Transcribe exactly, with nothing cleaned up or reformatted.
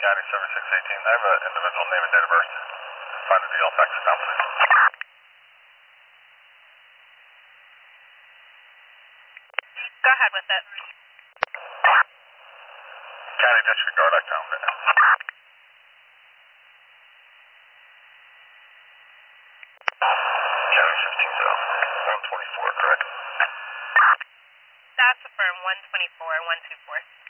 County seventy-six eighteen. I have an individual name and date of birth. Find the deal, fax account, please. Go ahead with it. County disregard account right now. County fifteen zero. one twenty-four, correct? That's affirm one twenty-four, one two four.